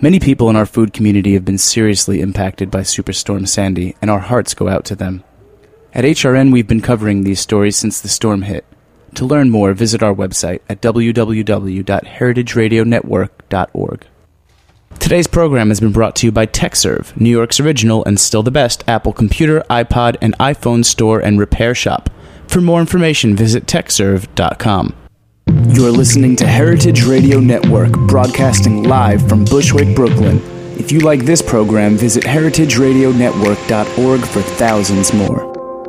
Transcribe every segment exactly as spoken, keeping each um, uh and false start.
Many people in our food community have been seriously impacted by Superstorm Sandy, and our hearts go out to them. At H R N, we've been covering these stories since the storm hit. To learn more, visit our website at w w w dot heritage radio network dot org. Today's program has been brought to you by TechServe, New York's original and still the best Apple computer, iPod, and iPhone store and repair shop. For more information, visit tech serve dot com. You're listening to Heritage Radio Network, broadcasting live from Bushwick, Brooklyn. If you like this program, visit heritage radio network dot org for thousands more.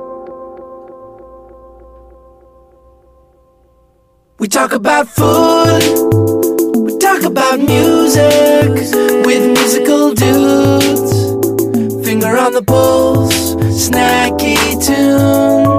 We talk about food, we talk about music, with musical dudes. Finger on the pulse, snacky tunes.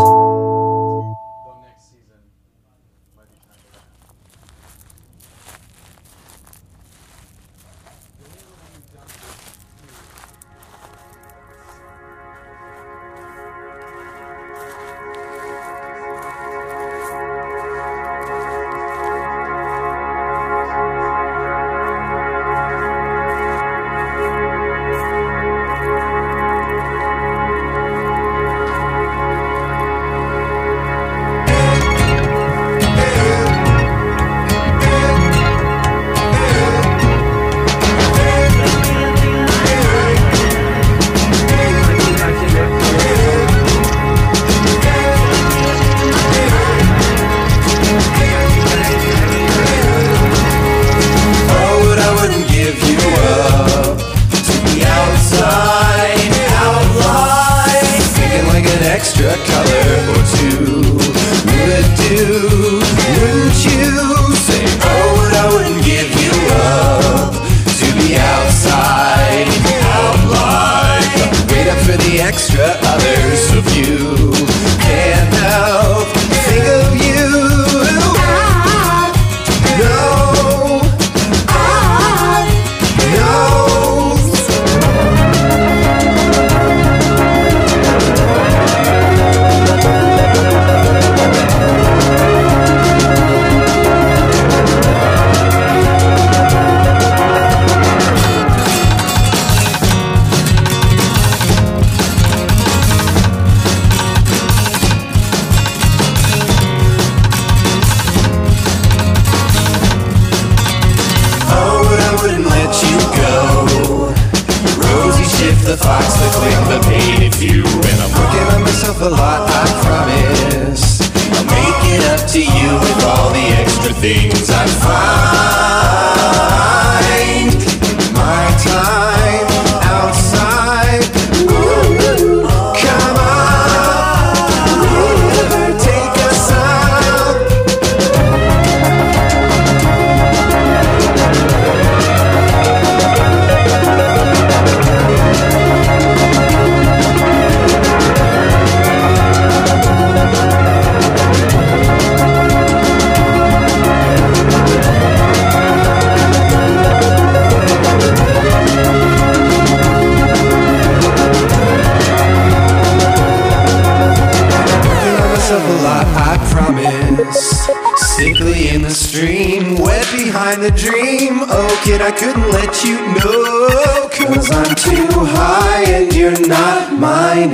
I couldn't let you know, 'cause I'm too high and you're not mine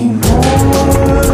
anymore.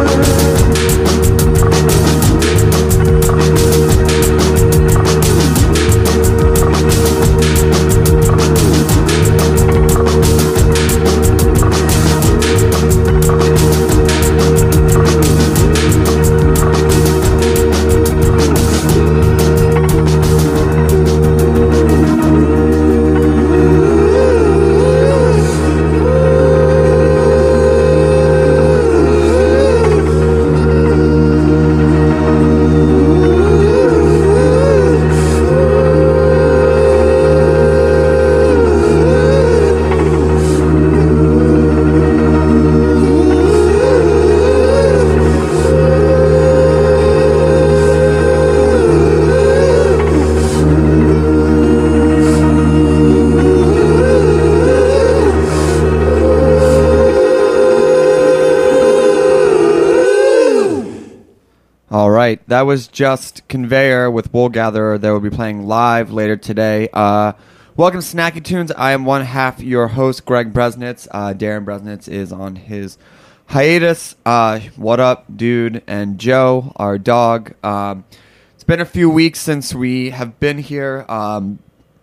right, that was just Conveyor with Wool Gatherer. They will be playing live later today. Uh, Welcome to Snacky Tunes. I am one half your host, Greg Bresnitz. Uh, Darren Bresnitz is on his hiatus. Uh, what up, dude? And Joe, our dog. Um, it's been a few weeks since we have been here. Um,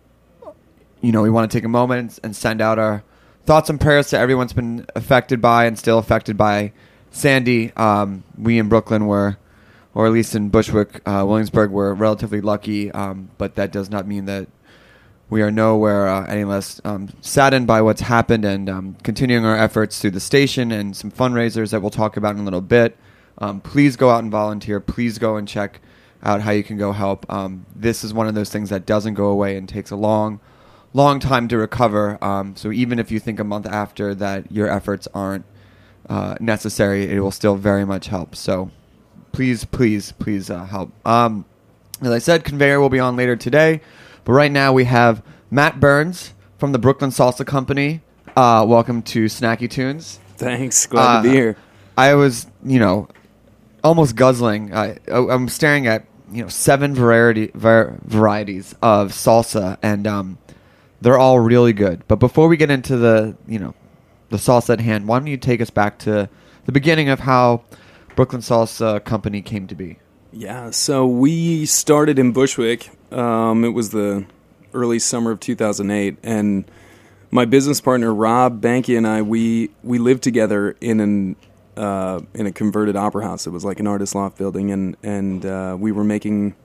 you know, we want to take a moment and send out our thoughts and prayers to everyone's been affected by and still affected by Sandy. Um, we in Brooklyn were, or at least in Bushwick, uh, Williamsburg, were relatively lucky, um, but that does not mean that we are nowhere uh, any less um, saddened by what's happened, and um, continuing our efforts through the station and some fundraisers that we'll talk about in a little bit. Um, please go out and volunteer. Please go and check out how you can go help. Um, this is one of those things that doesn't go away and takes a long, long time to recover. Um, so even if you think a month after that your efforts aren't uh, necessary, it will still very much help. So please, please, please uh, help. Um, as I said, Conveyor will be on later today. But right now we have Matt Burns from the Brooklyn Salsa Company. Uh, welcome to Snacky Tunes. Thanks. Glad uh, to be here. I was, you know, almost guzzling. I, I'm staring at, you know, seven variety var- varieties of salsa, and um, they're all really good. But before we get into the, you know, the salsa at hand, why don't you take us back to the beginning of how Brooklyn Salsa Company came to be? Yeah, so we started in Bushwick. Um, it was the early summer of two thousand eight, and my business partner Rob Banky and I we we lived together in an uh, in a converted opera house. It was like an artist loft building, and and uh, we were making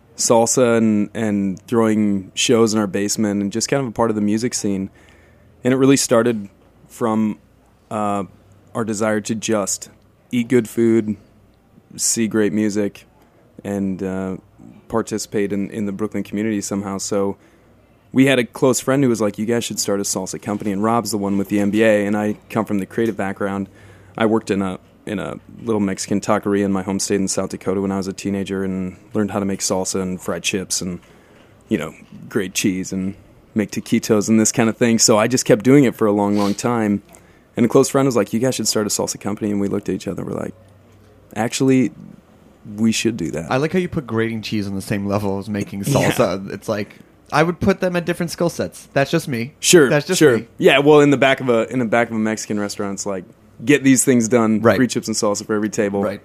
salsa and and throwing shows in our basement, and just kind of a part of the music scene. And it really started from uh, our desire to just eat good food, see great music, and uh, participate in, in the Brooklyn community somehow. So we had a close friend who was like, you guys should start a salsa company. And Rob's the one with the M B A, and I come from the creative background. I worked in a in a little Mexican taqueria in my home state in South Dakota when I was a teenager, and learned how to make salsa and fried chips and, you know, grate cheese and make taquitos and this kind of thing. So I just kept doing it for a long, long time. And a close friend was like, you guys should start a salsa company. And we looked at each other. We're like, actually, we should do that. I like how you put grating cheese on the same level as making salsa. Yeah. It's like I would put them at different skill sets. That's just me. Sure, that's just sure. me. Yeah, well, in the back of a in the back of a Mexican restaurant, it's like get these things done. Right. Free chips and salsa for every table. Right.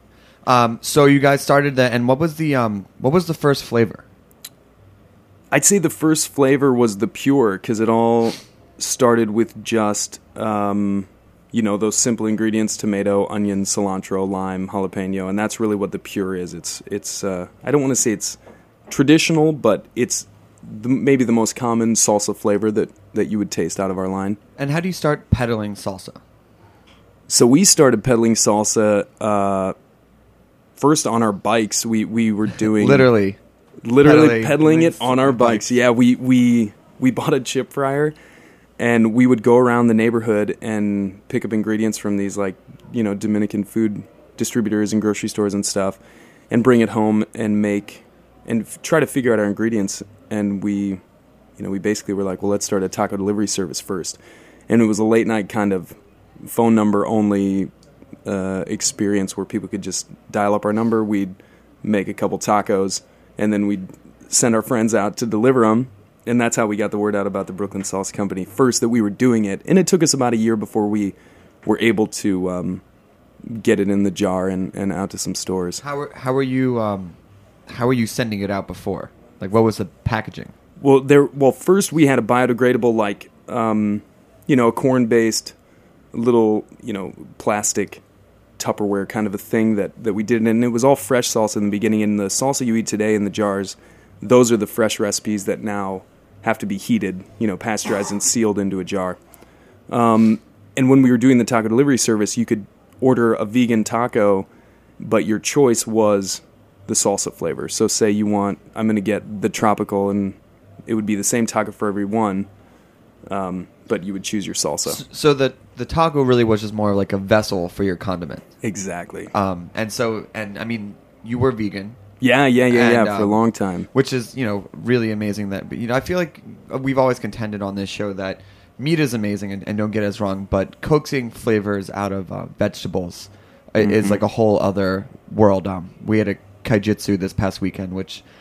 Um, so you guys started that, and what was the um, what was the first flavor? I'd say the first flavor was the pure, because it all started with just. Um, You know, those simple ingredients: tomato, onion, cilantro, lime, jalapeno, and that's really what the pure is. It's it's. Uh, I don't want to say it's traditional, but it's the, maybe the most common salsa flavor that, that you would taste out of our line. And how do you start peddling salsa? So we started peddling salsa uh, first on our bikes. We we were doing literally, literally peddling, peddling it on our bikes. bikes. Yeah, we we we bought a chip fryer. And we would go around the neighborhood and pick up ingredients from these, like, you know, Dominican food distributors and grocery stores and stuff, and bring it home and make and f- try to figure out our ingredients. And we, you know, we basically were like, well, let's start a taco delivery service first. And it was a late night kind of phone number only uh, experience where people could just dial up our number. We'd make a couple tacos, and then we'd send our friends out to deliver them. And that's how we got the word out about the Brooklyn Salsa Company first, that we were doing it. And it took us about a year before we were able to um, get it in the jar and, and out to some stores. How were, how were you um, how were you sending it out before? Like, what was the packaging? Well, there. Well, first we had a biodegradable, like, um, you know, a corn-based little, you know, plastic Tupperware kind of a thing that, that we did. And it was all fresh salsa in the beginning. And the salsa you eat today in the jars, those are the fresh recipes that now have to be heated, you know, pasteurized and sealed into a jar. Um, and when we were doing the taco delivery service, you could order a vegan taco, but your choice was the salsa flavor. So say you want, I'm going to get the tropical, and it would be the same taco for every one, um, but you would choose your salsa. So the the taco really was just more like a vessel for your condiment. Exactly. Um, and so, and I mean, you were vegan. Yeah, yeah, yeah, and, yeah, um, for a long time. Which is, you know, really amazing. That, you know, I feel like we've always contended on this show that meat is amazing, and, and don't get us wrong, but coaxing flavors out of uh, vegetables mm-hmm. is like a whole other world. Um, we had a kaijitsu this past weekend, which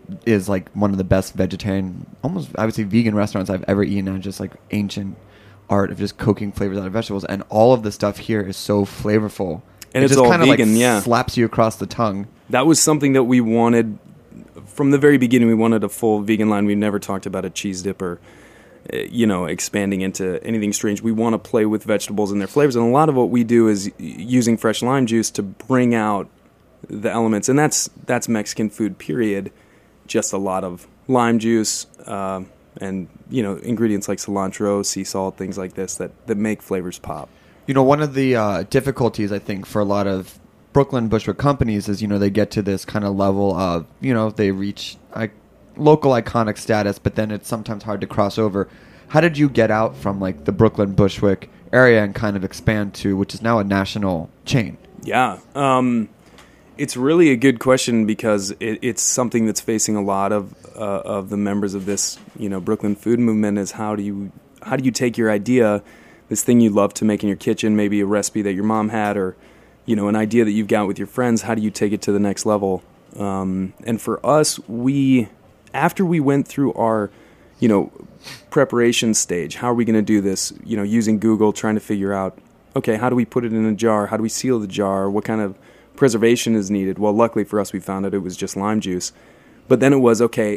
is like one of the best vegetarian, almost I would say vegan restaurants I've ever eaten at. Just like ancient art of just cooking flavors out of vegetables, and all of the stuff here is so flavorful. And it it's just all kind of vegan, like yeah. slaps you across the tongue. That was something that we wanted from the very beginning. We wanted a full vegan line. We never talked about a cheese dip or, uh, you know, expanding into anything strange. We want to play with vegetables and their flavors. And a lot of what we do is using fresh lime juice to bring out the elements. And that's that's Mexican food, period. Just a lot of lime juice uh, and, you know, ingredients like cilantro, sea salt, things like this that, that make flavors pop. You know, one of the uh, difficulties, I think, for a lot of Brooklyn Bushwick companies is, you know, they get to this kind of level of, you know, they reach like, local iconic status, but then it's sometimes hard to cross over. How did you get out from, like, the Brooklyn Bushwick area and kind of expand to, which is now a national chain? Yeah. Um, it's really a good question because it, it's something that's facing a lot of uh, of the members of this, you know, Brooklyn food movement is how do you how do you take your idea, this thing you love to make in your kitchen, maybe a recipe that your mom had or, you know, an idea that you've got with your friends, how do you take it to the next level? Um, and for us, we, after we went through our, you know, preparation stage, how are we going to do this? You know, using Google, trying to figure out, okay, how do we put it in a jar? How do we seal the jar? What kind of preservation is needed? Well, luckily for us, we found out it was just lime juice. But then it was, okay,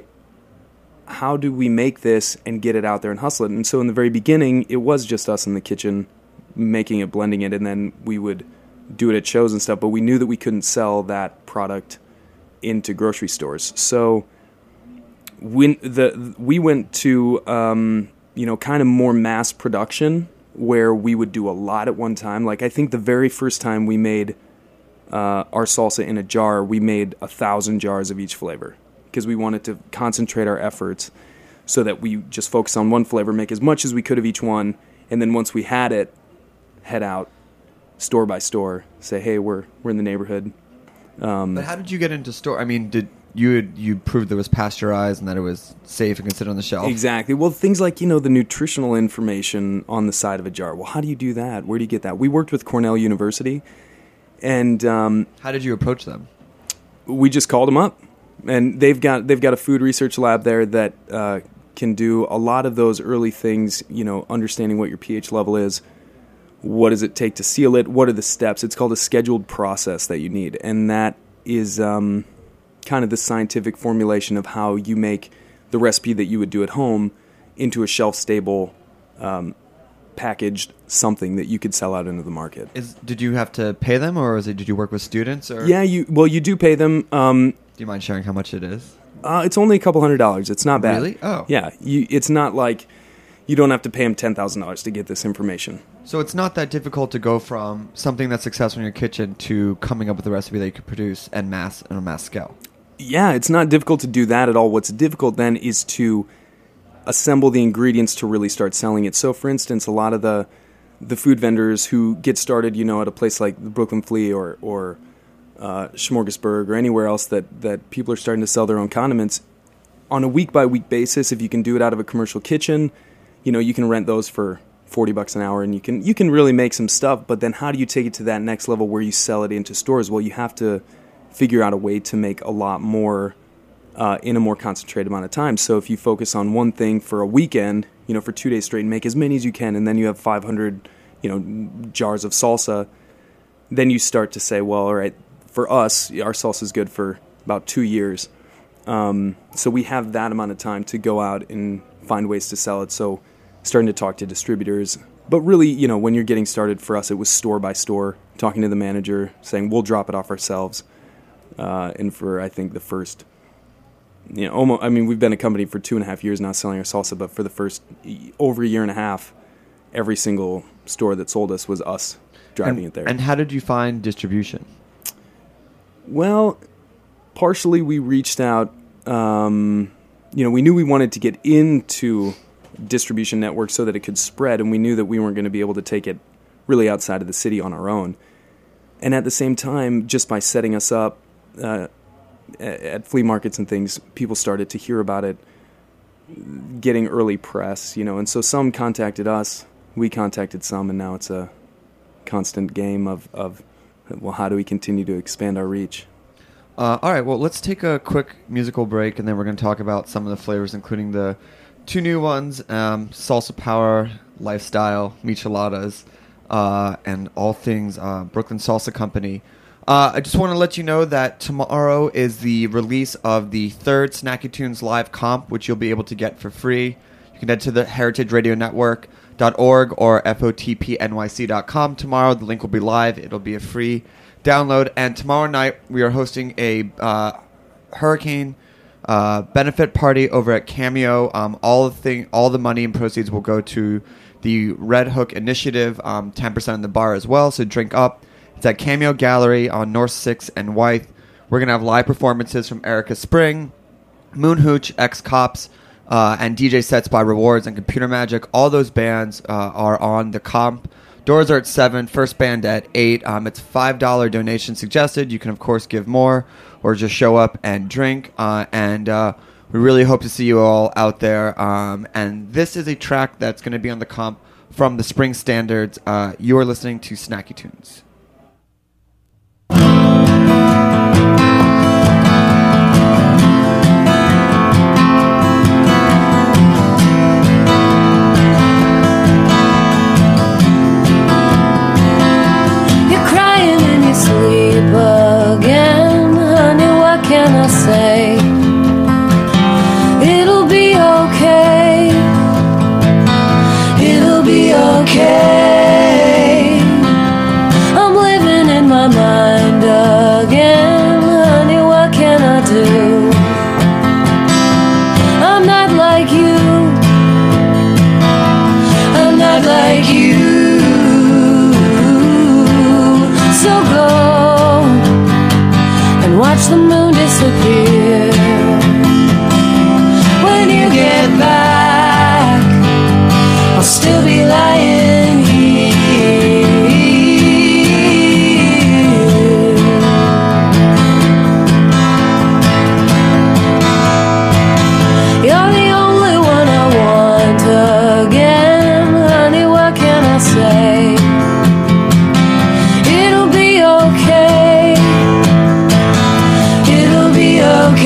how do we make this and get it out there and hustle it? And so in the very beginning, it was just us in the kitchen making it, blending it, and then we would do it at shows and stuff. But we knew that we couldn't sell that product into grocery stores. So when the we went to, um, you know, kind of more mass production where we would do a lot at one time. Like I think the very first time we made uh, our salsa in a jar, we made a thousand jars of each flavor because we wanted to concentrate our efforts so that we just focus on one flavor, make as much as we could of each one, and then once we had it, head out store by store, say, hey, we're we're in the neighborhood. Um, but how did you get into store? I mean, did you had, you proved that it was pasteurized and that it was safe and could sit on the shelf? Exactly. Well, things like, you know, the nutritional information on the side of a jar. Well, how do you do that? Where do you get that? We worked with Cornell University, and um, how did you approach them? We just called them up, and they've got they've got a food research lab there that uh, can do a lot of those early things. You know, understanding what your pH level is. What does it take to seal it? What are the steps? It's called a scheduled process that you need. And that is um, kind of the scientific formulation of how you make the recipe that you would do at home into a shelf-stable, um, packaged something that you could sell out into the market. Is Did you have to pay them, or was it, did you work with students? Or? Yeah, you well, you do pay them. Um, do you mind sharing how much it is? Uh, it's only a couple hundred dollars. It's not bad. Really? Oh. Yeah, you, it's not like you don't have to pay them ten thousand dollars to get this information. So it's not that difficult to go from something that's successful in your kitchen to coming up with a recipe that you could produce en masse on a mass scale. Yeah, it's not difficult to do that at all. What's difficult then is to assemble the ingredients to really start selling it. So, for instance, a lot of the the food vendors who get started, you know, at a place like the Brooklyn Flea or or uh, Smorgasburg or anywhere else that, that people are starting to sell their own condiments, on a week-by-week basis, if you can do it out of a commercial kitchen, you know, you can rent those for forty bucks an hour, and you can you can really make some stuff. But then how do you take it to that next level where you sell it into stores? Well, you have to figure out a way to make a lot more uh, in a more concentrated amount of time. So if you focus on one thing for a weekend, you know, for two days straight, and make as many as you can, and then you have five hundred, you know, jars of salsa, then you start to say, well, all right, for us, our salsa is good for about two years. Um, so we have that amount of time to go out and find ways to sell it. So starting to talk to distributors. But really, you know, when you're getting started, for us, it was store by store, talking to the manager, saying, we'll drop it off ourselves. Uh, and for, I think, the first, you know, almost, I mean, we've been a company for two and a half years now selling our salsa, but for the first over a year and a half, every single store that sold us was us driving and, it there. And how did you find distribution? Well, partially we reached out, um, you know, we knew we wanted to get into distribution network so that it could spread, and we knew that we weren't going to be able to take it really outside of the city on our own. And at the same time, just by setting us up uh, at flea markets and things, people started to hear about it, getting early press, you know, and so some contacted us, we contacted some, and now it's a constant game of, of well, how do we continue to expand our reach? Uh, all right, well, let's take a quick musical break, and then we're going to talk about some of the flavors, including the two new ones, um, Salsa Power, Lifestyle, Micheladas, uh, and all things uh, Brooklyn Salsa Company. Uh, I just want to let you know that tomorrow is the release of the third Snacky Tunes live comp, which you'll be able to get for free. You can head to the heritage radio network dot org or F O T P N Y C dot com tomorrow. The link will be live. It'll be a free download. And tomorrow night, we are hosting a uh, hurricane uh, benefit party over at Cameo. Um, all the thing, all the money and proceeds will go to the Red Hook Initiative. Um, ten percent in the bar as well. So drink up. It's at Cameo Gallery on North sixth and Wythe. We're gonna have live performances from Erica Spring, Moon Hooch, X Cops, uh, and D J sets by Rewards and Computer Magic. All those bands uh, are on the comp. Doors are at seven, first band at eight. Um, it's five dollars donation suggested. You can, of course, give more or just show up and drink. Uh, and uh, we really hope to see you all out there. Um, and this is a track that's going to be on the comp from the Spring Standards. Uh, you are listening to Snacky Tunes. Say it'll be okay, it'll be okay. I'm living in my mind again, honey, what can I do? I'm not like you, I'm not like you. So go and watch the moon disappear. When you get back, I'll still be lying here. You're the only one I want again, honey, what can I say? It'll be okay, it'll be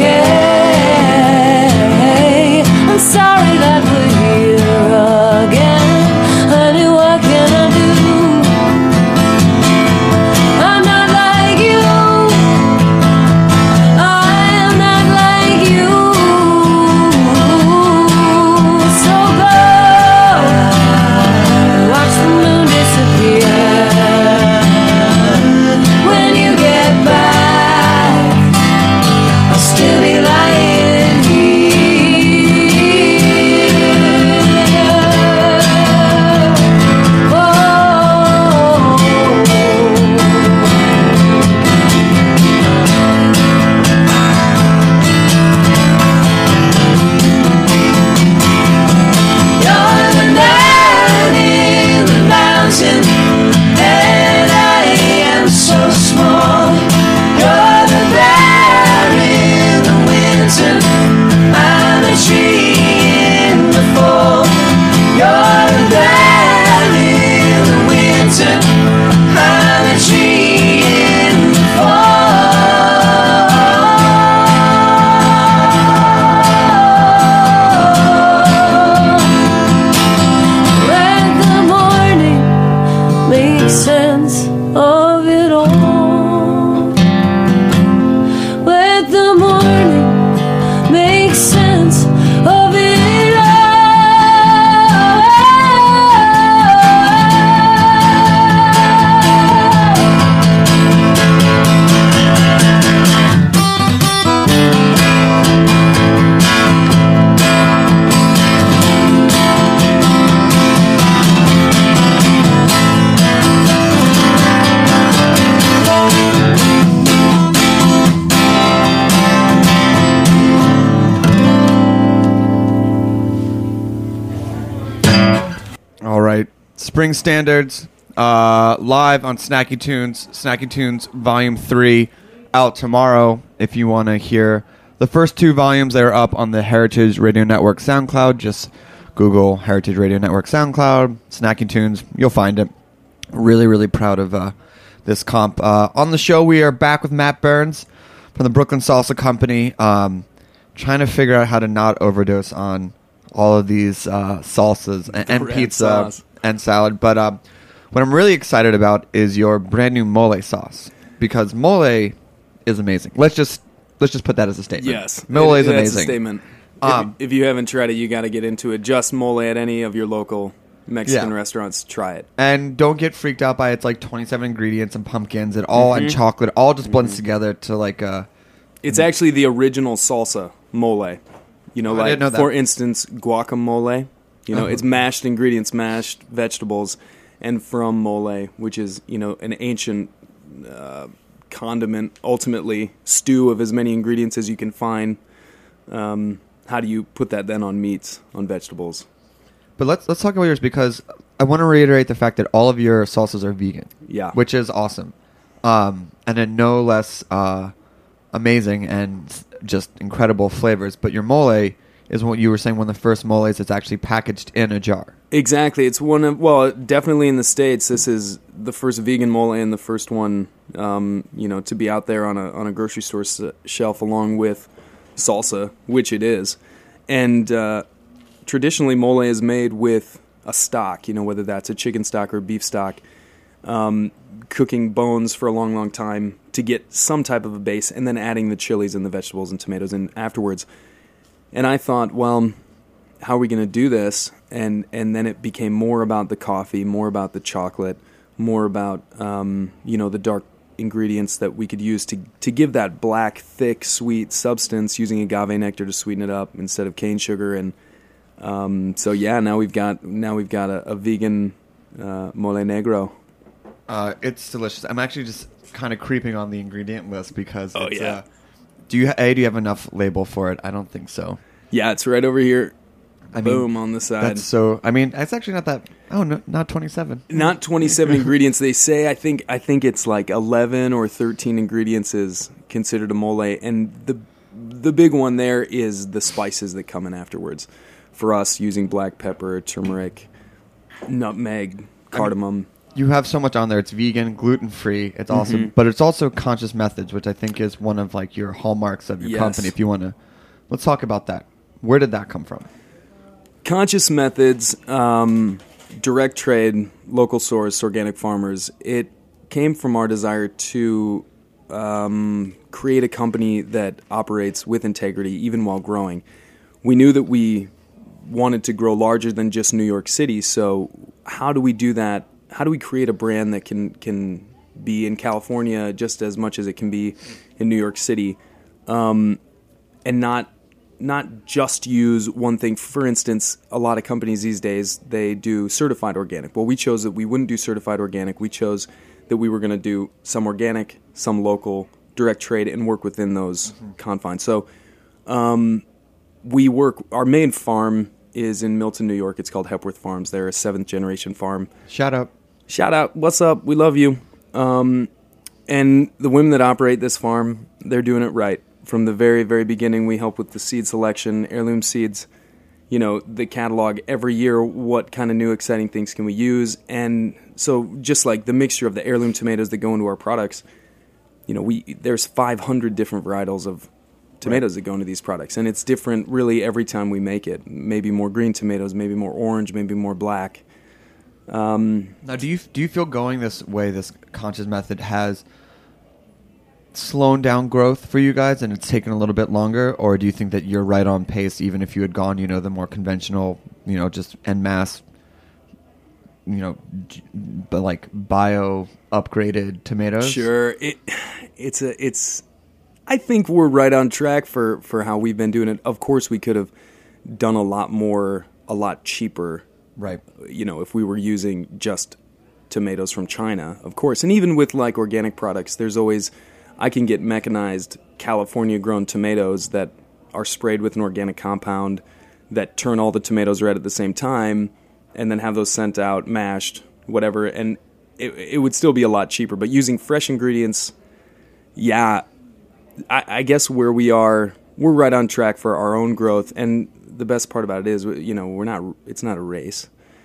okay. I'm sorry that we're here again, honey, what can I do? I'm not like you, I am not like you. So go and watch the moon disappear. When you get back, I'll still be lying here. You're the man in the mountain, and I am so small. You're the bear in the winter, I'm a tree in the fall. You're the bear in the winter, I'm a tree in the fall. Let the morning make sense of it all. Let the morning make sense of it all. All right. Spring Standards, uh, live on Snacky Tunes. Snacky Tunes Volume three, out tomorrow. If you want to hear the first two volumes, they're up on the Heritage Radio Network SoundCloud. Just Google Heritage Radio Network SoundCloud, Snacky Tunes. You'll find it. Really, really proud of uh, this comp. Uh, on the show, we are back with Matt Burns. from the Brooklyn Salsa Company. Um, trying to figure out how to not overdose on all of these uh, salsas and, and Red pizza sauce. and salad. But um, what I'm really excited about is your brand new mole sauce, because mole is amazing. Let's just let's just put that as a statement. Yes, mole it- is that's amazing. a statement. Um, if, if you haven't tried it, you got to get into it. Just mole at any of your local Mexican Yeah. restaurants. Try it. And don't get freaked out by it's like twenty-seven ingredients and pumpkins and all Mm-hmm. and chocolate all just blends together to like a. It's actually the original salsa mole. You know, Oh, I like didn't know that. for instance, guacamole. You know, Oh. it's mashed ingredients, mashed vegetables, and from mole, which is you know an ancient uh, condiment, ultimately stew of as many ingredients as you can find. Um, how do you put that then on meats, on vegetables? But let's let's talk about yours, because I want to reiterate the fact that all of your salsas are vegan. Yeah. Which is awesome, um, and then no less uh, amazing and just incredible flavors. But your mole is what you were saying, one of the first moles that's actually packaged in a jar. Exactly. It's one of, well, definitely in the States, this is the first vegan mole and the first one, um, you know, to be out there on a on a grocery store s- shelf along with salsa, which it is. And uh, traditionally, mole is made with a stock, you know, whether that's a chicken stock or beef stock, um, cooking bones for a long, long time to get some type of a base, and then adding the chilies and the vegetables and tomatoes in afterwards. And I thought, well, how are we going to do this? And and then it became more about the coffee, more about the chocolate, more about um, you know the dark ingredients that we could use to to give that black, thick, sweet substance, using agave nectar to sweeten it up instead of cane sugar. And um, so yeah, now we've got now we've got a, a vegan uh, mole negro. Uh, it's delicious. I'm actually just kind of creeping on the ingredient list because Oh, it's, yeah. uh, do you ha- a do you have enough label for it? I don't think so. Yeah, it's right over here. I mean, Boom on the side. That's so. I mean, it's actually not that. Oh no, not twenty-seven. Not twenty-seven ingredients. They say I think I think it's like eleven or thirteen ingredients is considered a mole, and the the big one there is the spices that come in afterwards. For us, using black pepper, turmeric, nutmeg, cardamom. You have so much on there. It's vegan, gluten free. It's awesome, Mm-hmm. but it's also conscious methods, which I think is one of like your hallmarks of your Yes. company. If you want to, let's talk about that. Where did that come from? Conscious methods, um, direct trade, local source, organic farmers. It came from our desire to um, create a company that operates with integrity, even while growing. We knew that we wanted to grow larger than just New York City. So how do we do that? How do we create a brand that can can be in California just as much as it can be in New York City, um, and not not just use one thing? For instance, a lot of companies these days, they do certified organic. Well, we chose that we wouldn't do certified organic. We chose that we were going to do some organic, some local, direct trade, and work within those confines. So um, we work, our main farm is in Milton, New York. It's called Hepworth Farms. They're a seventh generation farm. Shout out. Shout out, what's up? We love you. Um, and the women that operate this farm, they're doing it right. From the very, very beginning, we help with the seed selection, heirloom seeds, you know, the catalog every year, what kind of new exciting things can we use. And so just like the mixture of the heirloom tomatoes that go into our products, you know, we there's five hundred different varietals of tomatoes that go into these products. And it's different really every time we make it. Maybe more green tomatoes, maybe more orange, maybe more black. Um, Now, do you do you feel going this way, this conscious method has slowed down growth for you guys, and it's taken a little bit longer, or do you think that you're right on pace, even if you had gone, you know, the more conventional, you know, just en masse, you know, j- but like bio upgraded tomatoes? Sure, it it's a it's. I think we're right on track for for how we've been doing it. Of course, we could have done a lot more, a lot cheaper. Right. You know, if we were using just tomatoes from China, of course. And even with like organic products, there's always, I can get mechanized California grown tomatoes that are sprayed with an organic compound that turn all the tomatoes red at the same time, and then have those sent out, mashed, whatever. And it, it would still be a lot cheaper. But using fresh ingredients, yeah, I, I guess where we are, we're right on track for our own growth. And the best part about it is, you know, we're not, it's not a race.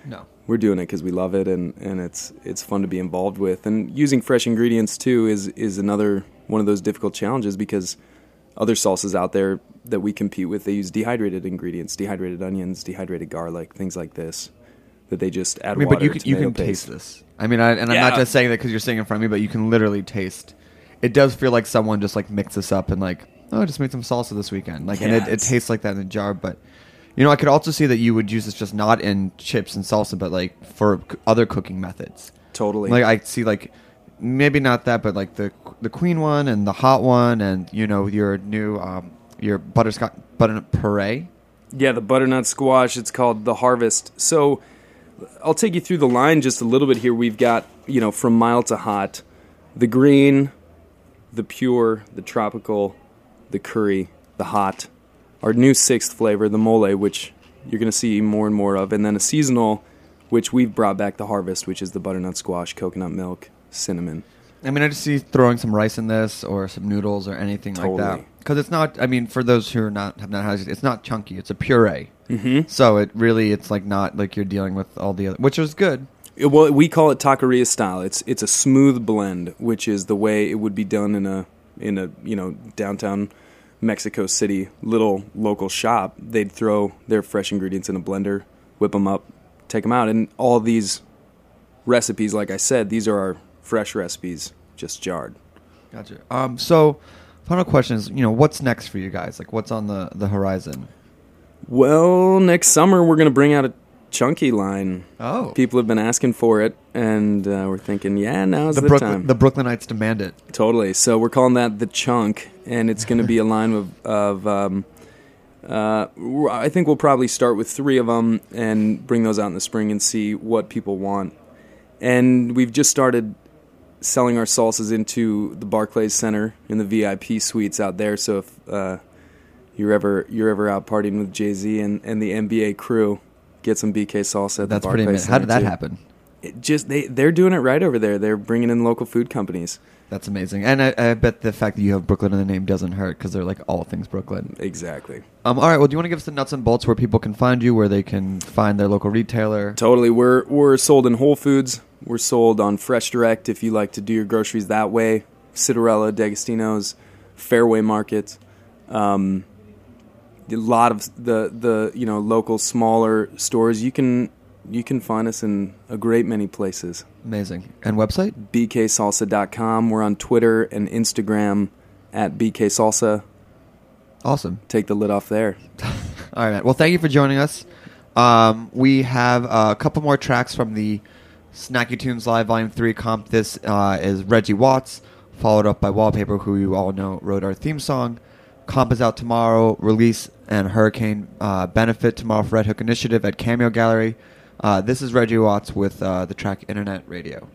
No. We're doing it because we love it, and, and it's it's fun to be involved with. And using fresh ingredients too is is another one of those difficult challenges, because other salsas out there that we compete with, they use dehydrated ingredients, dehydrated onions, dehydrated garlic, things like this, that they just add I mean, water. but you can, you tomato can paste. taste this. I mean, I, and I'm not Yeah. just saying that because you're sitting in front of me, but you can literally taste. It does feel like someone just like mixed this up and like, oh, I just made some salsa this weekend. Like, and Yeah, it, it it's- tastes like that in a jar. But you know, I could also see that you would use this just not in chips and salsa, but like for c- other cooking methods. Totally. Like I see, like maybe not that, but like the the queen one and the hot one, and you know your new um, your butterscotch butternut puree. Yeah, the butternut squash. It's called the Harvest. So I'll take you through the line just a little bit here. We've got, you know, from mild to hot, the green, the pure, the tropical, the curry, the hot. Our new sixth flavor, the mole, which you're going to see more and more of. And then a seasonal, which we've brought back, the Harvest, which is the butternut squash, coconut milk, cinnamon. I mean, I just see throwing some rice in this or some noodles or anything like Totally. that. Because it's not. I mean, for those who are not have not had it, it's not chunky. It's a puree. Mm-hmm. So it really, it's like not like you're dealing with all the other, which is good. It- well, we call it taqueria style. It's it's a smooth blend, which is the way it would be done in a in a you know downtown Mexico City little local shop. They'd throw their fresh ingredients in a blender, whip them up, take them out, and all these recipes, like I said, these are our fresh recipes, just jarred. Gotcha. Um. So, final question is, you know, what's next for you guys? Like, what's on the the horizon? Well, next summer we're gonna bring out a chunky line. Oh. People have been asking for it, and uh, we're thinking, yeah, now's The the, Brooklyn time. the Brooklynites demand it. Totally. So we're calling that the chunk, and it's going to be a line of, of um, uh, I think we'll probably start with three of them and bring those out in the spring and see what people want. And we've just started selling our salsas into the Barclays Center in the V I P suites out there. So if uh, you're ever you're ever out partying with Jay-Z and, and the N B A crew, get some B K salsa at That's the pretty Barclays amazing. How did Center, that too. happen? It just they they're doing it right over there. They're bringing in local food companies. That's amazing. And I, I bet the fact that you have Brooklyn in the name doesn't hurt because they're like all things Brooklyn. Exactly. Um. All right. Well, do you want to give us the nuts and bolts where people can find you, where they can find their local retailer? Totally. We're we're sold in Whole Foods. We're sold on Fresh Direct if you like to do your groceries that way. Citarella, D'Agostino's, Fairway Market. Um, a lot of the, the you know local smaller stores. You can you can find us in a great many places. Amazing. And website? b k salsa dot com. We're on Twitter and Instagram at b k salsa. Awesome. Take the lid off there. All right, man. Well, thank you for joining us. Um, we have uh, a couple more tracks from the Snacky Tunes Live Volume three comp. This uh, is Reggie Watts, followed up by Wallpaper, who you all know wrote our theme song. Comp is out tomorrow. Release and Hurricane uh, benefit tomorrow for Red Hook Initiative at Cameo Gallery. Uh, this is Reggie Watts with uh, the track Internet Radio.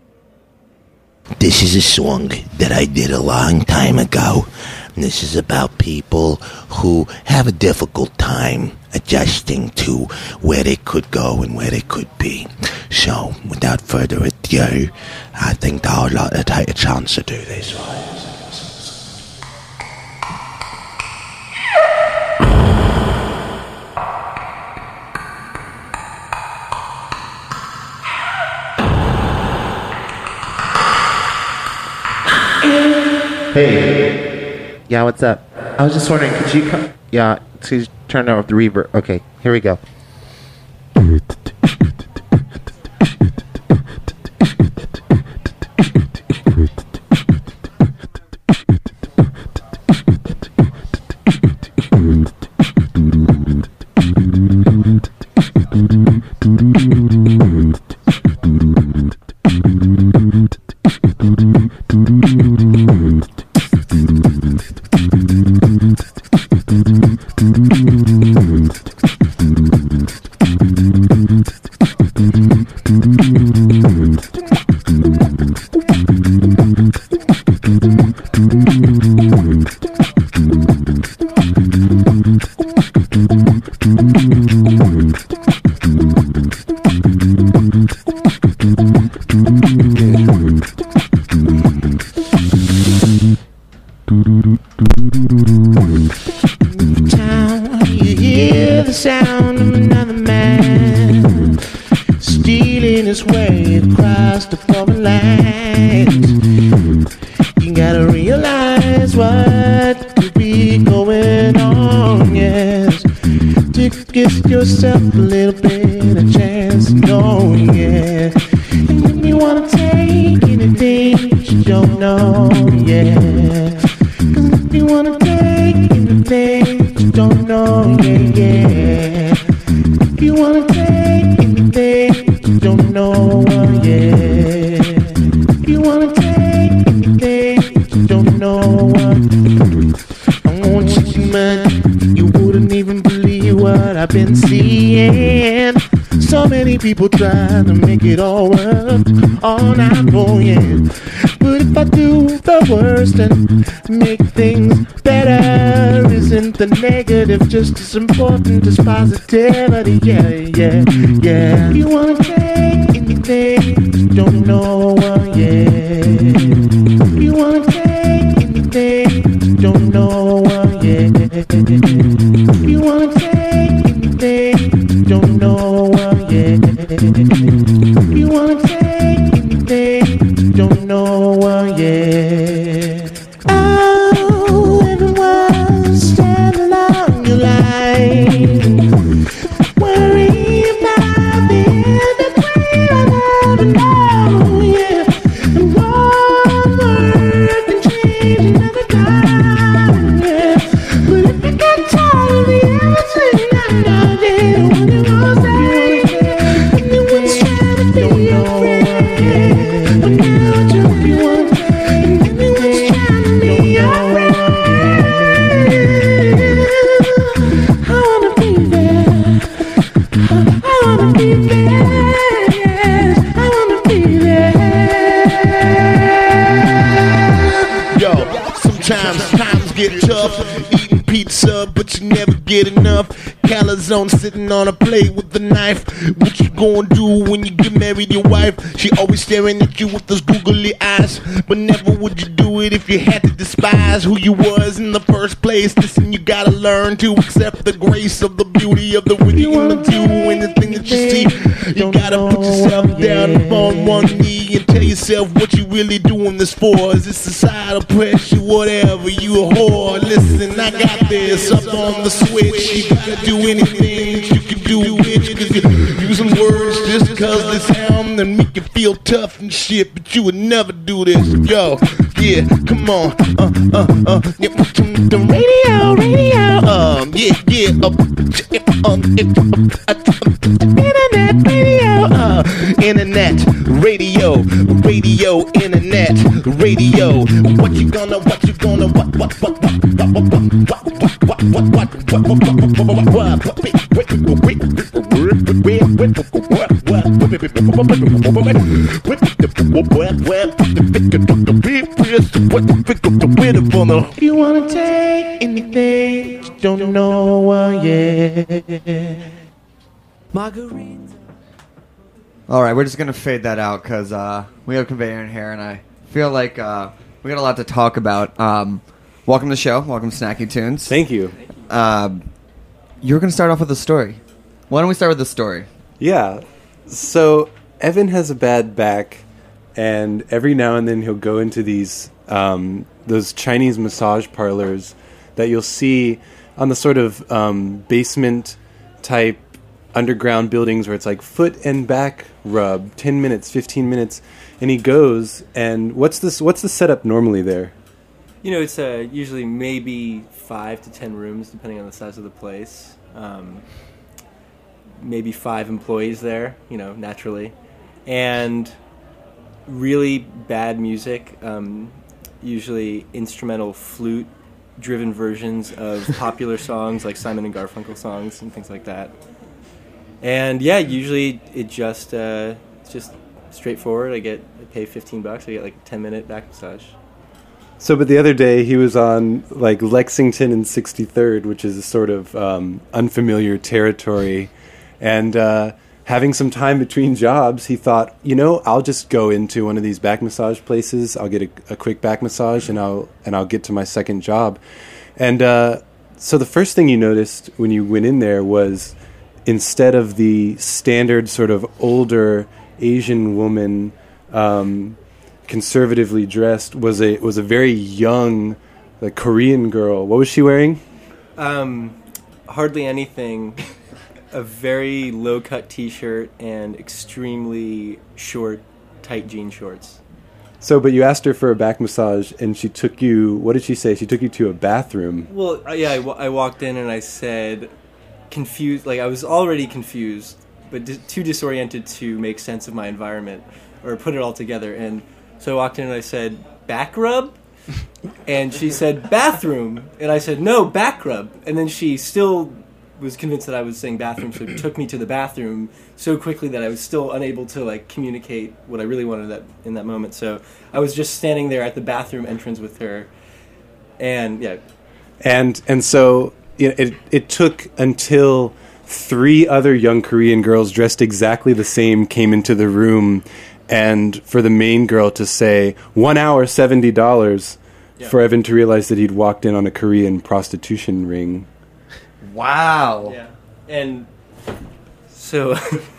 This is a song that I did a long time ago. And this is about people who have a difficult time adjusting to where they could go and where they could be. So, without further ado, I think I would like to take a chance to do this. Hey. Yeah, what's up? I was just wondering, could you come? Yeah, please turn off the reverb. Okay, here we go. stealing his way across the foreign lines. You gotta realize what could be going on, yes. To give yourself a little bit of chance to know, yeah. And if you wanna take anything you don't know, yeah. Cause if you wanna take anything you don't know, yeah, yeah. If you wanna take anything you don't know, yeah. If you wanna take anything you don't know, I want you so much you wouldn't even believe what I've been seeing. So many people trying to make it all work all night long, yeah. But if I do the worst and make things better, isn't the negative just as important as positivity? Yeah, yeah, yeah. You wanna take anything you don't know, uh, yeah. You wanna take anything you don't know, uh, yeah. You wanna take anything you don't know, uh, yeah. You wanna take anything you don't know, uh, yeah. Oh, everyone stand along your line. Worry about the end of way I'll never know, yeah. And one word can change another time, yeah. But if you get tired of the everything I know, then when you go say, and you was trying to be your friend, but now just you want, and then you was trying to be your friend. I wanna be there. I wanna be there. Yes, I wanna be there. Yo, sometimes times get tough. Eating pizza, but you never get enough. Calzone sitting on a plate with a knife. What you gonna do when you get married, your wife? She always staring at you with those googly eyes. But never would you do it if you had to despise who you was in the first place. Listen, you gotta learn to accept the grace of the beauty of the witty in the view. Anything that you see, you gotta put yourself down on one knee and tell yourself what you really doing this for. Is it societal pressure, whatever, you a whore? Listen, I got this up on the switch. You gotta do anything that you can do, bitch. Cause you're using words just cause they sound and make you feel tough and shit. But you would never do this, yo. Yeah, come on, uh, uh, uh, yeah, put on the radio, radio, um, yeah, yeah, uh, um, uh, internet, radio, uh, internet, radio, radio, internet, radio. What you gonna, what you gonna, what, what, what, what, what, what, what, what, what, what, if you wanna take anything, you don't know, uh, yeah. Margarita. All right, we're just gonna fade that out because uh, we have Conveyor in here, and I feel like uh, we got a lot to talk about. Um, welcome to the show. Welcome to Snacky Tunes. Thank you. Um, you were gonna start off with a story. Why don't we start with the story? Yeah. So Evan has a bad back, and every now and then he'll go into these um, those Chinese massage parlors that you'll see on the sort of um, basement type underground buildings where it's like foot and back rub, ten minutes, fifteen minutes, and he goes, and what's this? What's the setup normally there? You know, it's uh, usually maybe five to ten rooms, depending on the size of the place. Um, maybe five employees there, you know, naturally. And really bad music, um, usually instrumental flute-driven versions of popular songs like Simon and Garfunkel songs and things like that. And yeah, usually it just uh, it's just straightforward. I get I pay fifteen bucks. I get like a ten minute back massage. So, but the other day he was on like Lexington and sixty-third, which is a sort of um, unfamiliar territory, and uh, having some time between jobs, he thought, you know, I'll just go into one of these back massage places. I'll get a, a quick back massage, and I'll and I'll get to my second job. And uh, so the first thing you noticed when you went in there was instead of the standard sort of older Asian woman, um, conservatively dressed, was a was a very young, like Korean girl. What was she wearing? Um, hardly anything. A very low-cut T-shirt and extremely short, tight jean shorts. So, but you asked her for a back massage, and she took you. What did she say? She took you to a bathroom. Well, uh, yeah, I, w- I walked in and I said, confused. Like I was already confused, but di- too disoriented to make sense of my environment or put it all together. And so I walked in and I said, back rub? And she said, bathroom. And I said, no, back rub. And then she still was convinced that I was saying bathroom, so took me to the bathroom so quickly that I was still unable to like communicate what I really wanted that in that moment. So I was just standing there at the bathroom entrance with her, and yeah. And and so you know, it it took until three other young Korean girls dressed exactly the same came into the room, and for the main girl to say one hour seventy dollars, yeah. for Evan to realize that he'd walked in on a Korean prostitution ring. Wow. Yeah. And so...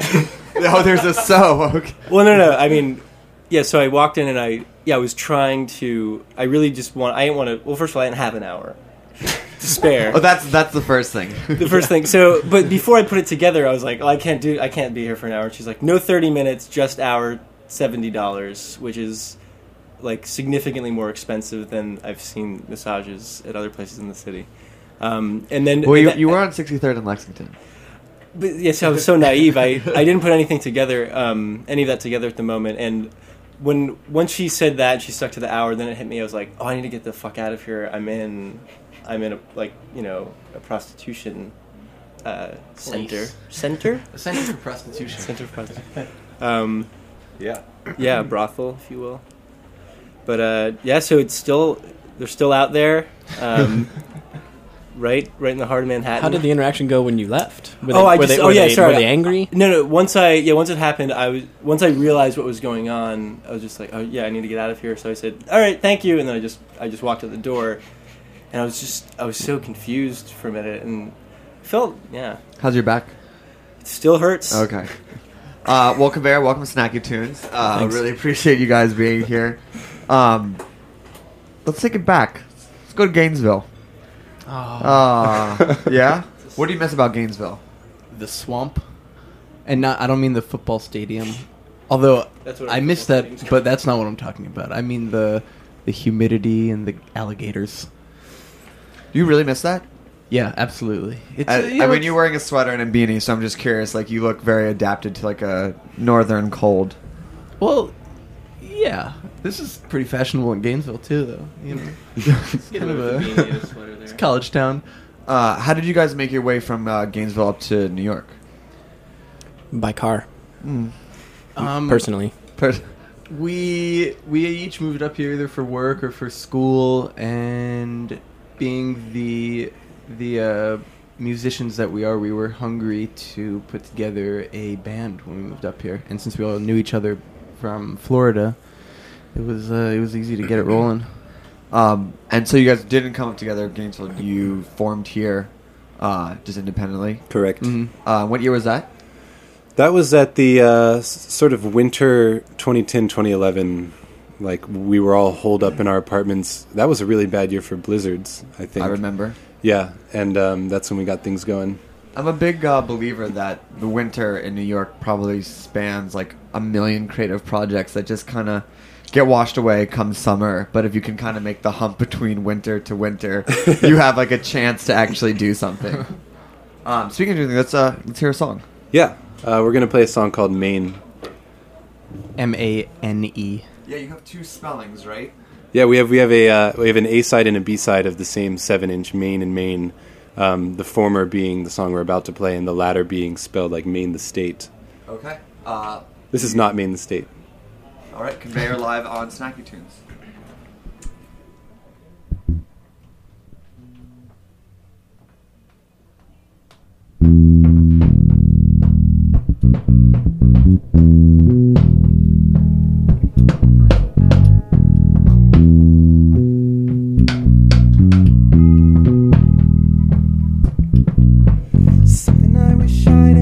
oh, there's a so. Okay. Well, no, no. I mean, yeah, so I walked in and I, yeah, I was trying to... I really just want... I didn't want to... Well, first of all, I didn't have an hour to spare. Oh, that's that's the first thing. The first thing. So, but before I put it together, I was like, oh, I can't do... I can't be here for an hour. She's like, no thirty minutes, just hour, seventy dollars, which is, like, significantly more expensive than I've seen massages at other places in the city. Um, and then well, you, that, you were on sixty-third in Lexington. But yes, I was so naive. I, I didn't put anything together, um, any of that together at the moment. And when once she said that, she stuck to the hour. Then it hit me. I was like, oh, I need to get the fuck out of here. I'm in, I'm in a like you know a prostitution uh, center. Center. A center for prostitution. Center for prostitution. Um, yeah. Yeah, brothel, if you will. But uh, yeah, so it's still they're still out there. Um, Right, right in the heart of Manhattan. How did the interaction go when you left? Were they, oh, I were just, they, oh were yeah, they, sorry. Were they angry? No, no. Once I, yeah, once it happened, I was. Once I realized what was going on, I was just like, oh yeah, I need to get out of here. So I said, all right, thank you, and then I just, I just walked out the door, and I was just, I was so confused for a minute, and felt, yeah. How's your back? It still hurts. Okay. Uh, welcome, Bear. Welcome to Snacky Tunes. Uh, I really appreciate you guys being here. Um, let's take it back. Let's go to Gainesville. Oh. Uh, yeah? What do you miss about Gainesville? The swamp. And not, I don't mean the football stadium. Although, That's what I I'm miss that, but that's not what I'm talking about. I mean the the humidity and the alligators. You really miss that? Yeah, absolutely. It's, I, uh, you I know, mean, you're wearing a sweater and a beanie, so I'm just curious. Like, you look very adapted to, like, a northern cold. Well, yeah. This is pretty fashionable in Gainesville, too, though. You know, It's kind of a... It's college town. Uh, how did you guys make your way from uh, Gainesville up to New York? By car. Mm. Um, Personally. Pers- We we each moved up here either for work or for school, and being the the uh, musicians that we are, we were hungry to put together a band when we moved up here. And since we all knew each other from Florida, it was uh, it was easy to get it rolling. Um, and so you guys didn't come up together in Gainesville. You formed here uh, just independently. Correct. Mm-hmm. Uh, what year was that? That was at the uh, s- sort of winter twenty ten, twenty eleven. Like, we were all holed up in our apartments. That was a really bad year for blizzards, I think. I remember. Yeah, and um, that's when we got things going. I'm a big uh, believer that the winter in New York probably spans like a million creative projects that just kind of get washed away come summer. But if you can kind of make the hump between winter to winter, you have like a chance to actually do something. Um, speaking of doing, let's uh, let's hear a song. Yeah, uh, we're going to play a song called Maine. M A N E. Yeah, you have two spellings, right? Yeah, we have we have a uh, we have an A side and a B side of the same seven inch Maine and Maine. Um, the former being the song we're about to play, and the latter being spelled like Maine the state. Okay. Uh, This is not Maine the state. all right, Conveyor live on Snacky Tunes. Sipping Irish cider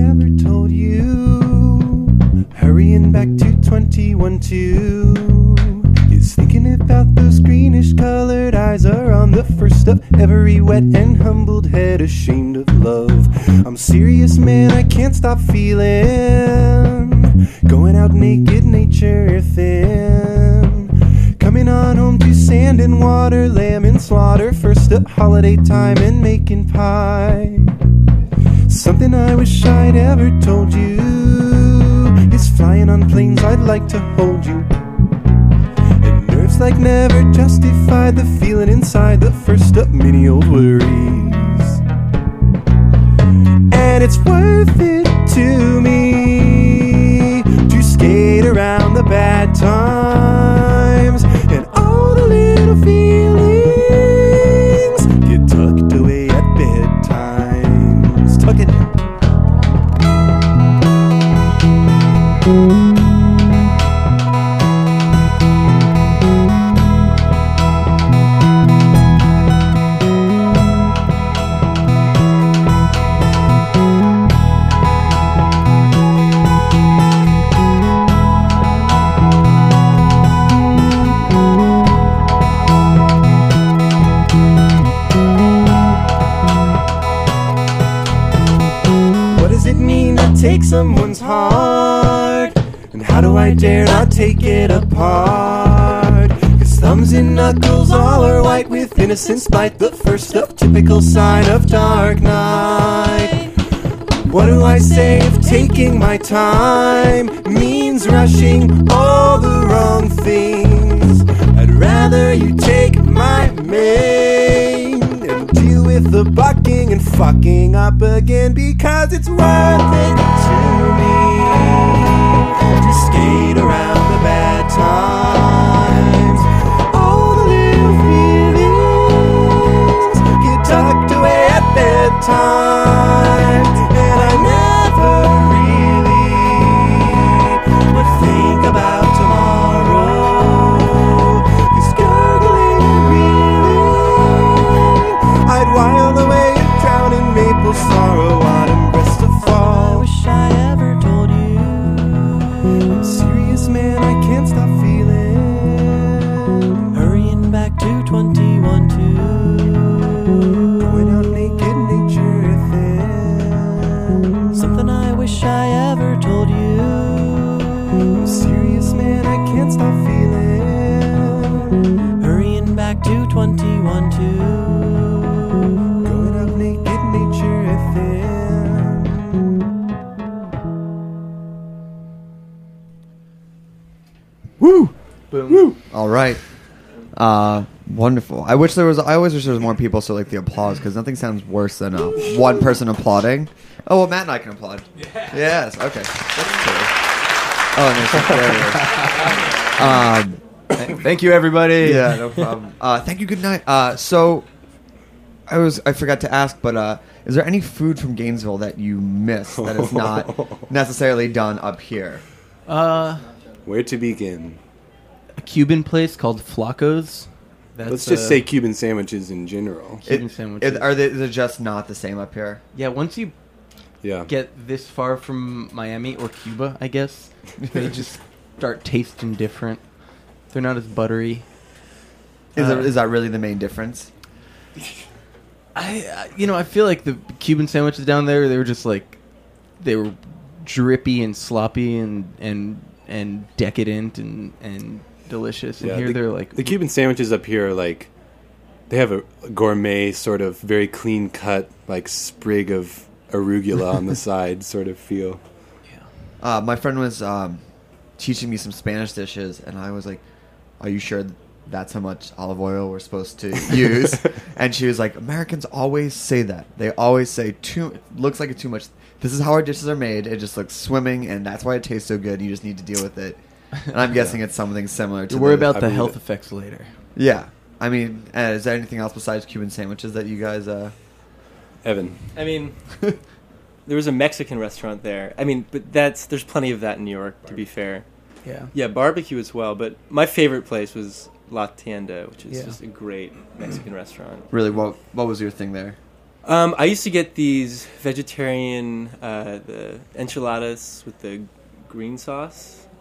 twenty-one two is thinking about those greenish colored eyes are on the first of every wet and humbled head, ashamed of love. I'm serious, man, I can't stop feeling, going out naked, nature thin, coming on home to sand and water, lamb and slaughter, first up holiday time and making pie. Something I wish I'd ever told you is flying on planes, I'd like to hold you. And nerves like never justify the feeling inside the first up many old worries. And it's worth it to me to skate around the bad times and all the little feelings get tucked away at bedtimes. Tuck it. Take someone's heart, and how do I dare not take it apart? Cause thumbs and knuckles all are white with innocent spite, the first up typical sign of dark night. What do I say if taking my time means rushing all the wrong things? I'd rather you take my mane and deal with the bucking and fucking up again, because it's worth it to me to skate around the bad times. All the little feelings get tucked away at bedtime, and I never really would think about tomorrow. Cause gurgling and reeling, I'd while away a drowning maple sorrow, autumn breast of fall. I wish I ever told you I'm serious, man, I can't stop feeling, hurrying back to twenty-one two, going out naked, nature thin. Something I wish I ever told you. I'm serious, man, I can't stop feeling, hurrying back to twenty-one two, going out naked, nature thin. Woo! Boom. Woo! All right. Uh, wonderful. I wish there was. I always wish there was more people, so like the applause, because nothing sounds worse than uh, one person applauding. Oh, well, Matt and I can applaud. Yeah. Yes. Okay. That's cool. Oh, and there's um, Thank you, everybody. yeah, no problem. Uh, thank you. Good night. Uh, so, I was I forgot to ask, but uh, is there any food from Gainesville that you miss that is not necessarily done up here? Uh, Where to begin? a Cuban place called Flacco's. That's, Let's just uh, say Cuban sandwiches in general. Cuban It- sandwiches. It, are they they're just not the same up here? Yeah, once you Yeah. get this far from Miami or Cuba, I guess, they just start tasting different. They're not as buttery. Is, Uh, that, is that really the main difference? I, I, you know, I feel like the Cuban sandwiches down there, they were just like, they were drippy and sloppy and and and decadent and and delicious. And Yeah, here the, they're like the Cuban sandwiches up here are like they have a gourmet sort of very clean cut like sprig of arugula on the side sort of feel. Uh, my friend was um, teaching me some Spanish dishes, and I was like, "Are you sure that's how much olive oil we're supposed to use?" And she was like, "Americans always say that. They always say too. Looks like it's too much. This is how our dishes are made. It just looks swimming, and that's why it tastes so good. You just need to deal with it." And I'm guessing it's something similar to. You worry the- about I the believe health it. effects later. Yeah, I mean, uh, is there anything else besides Cuban sandwiches that you guys? Uh... Evan. I mean, there was a Mexican restaurant there. I mean, but that's there's plenty of that in New York, to be fair. Yeah. Yeah, barbecue as well. But my favorite place was La Tienda, which is Yeah. just a great Mexican restaurant. Really, what what was your thing there? Um, I used to get these vegetarian uh, the enchiladas with the green sauce.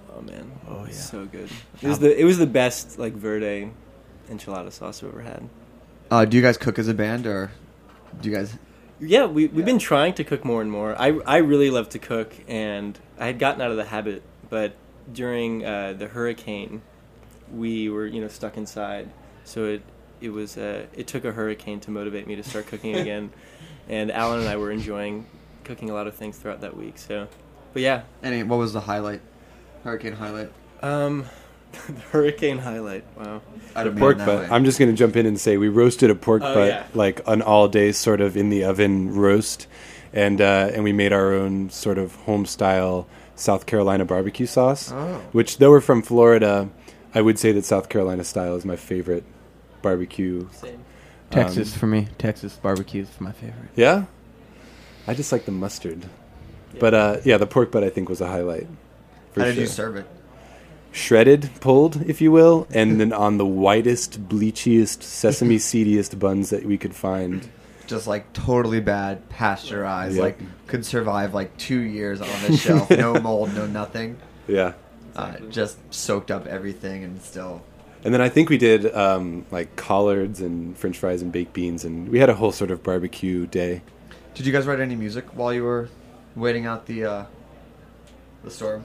Oh man, Oh, yeah. so good. It was the it was the best like verde enchilada sauce I've ever had. Uh, do you guys cook as a band, or do you guys? Yeah, we we've been trying to cook more and more. I I really love to cook, and I had gotten out of the habit, but during uh, the hurricane, we were you know stuck inside, so it it was uh, it took a hurricane to motivate me to start cooking again, and Alan and I were enjoying cooking a lot of things throughout that week. So, but yeah, Any? What was the highlight? Hurricane highlight. um, the hurricane highlight. Wow. I The don't mean pork it that butt. way. I'm just going to jump in and say we roasted a pork Oh, butt yeah. like an all day sort of in the oven roast, and uh, and we made our own sort of home style South Carolina barbecue sauce. Oh. Which, though we're from Florida, I would say that South Carolina style is my favorite barbecue. Same. Texas Um, for me. Texas barbecue is my favorite. Yeah, I just like the mustard. Yeah. But uh, yeah, the pork butt I think was a highlight. For How did sure. you serve it? Shredded, pulled, if you will, and then on the whitest, bleachiest, sesame seediest buns that we could find. Just like totally bad, pasteurized, Yep. like could survive like two years on the shelf, no mold, no nothing. Yeah. Uh, just soaked up everything and still. And then I think we did um, like collards and French fries and baked beans, and we had a whole sort of barbecue day. Did you guys write any music while you were waiting out the uh, the storm?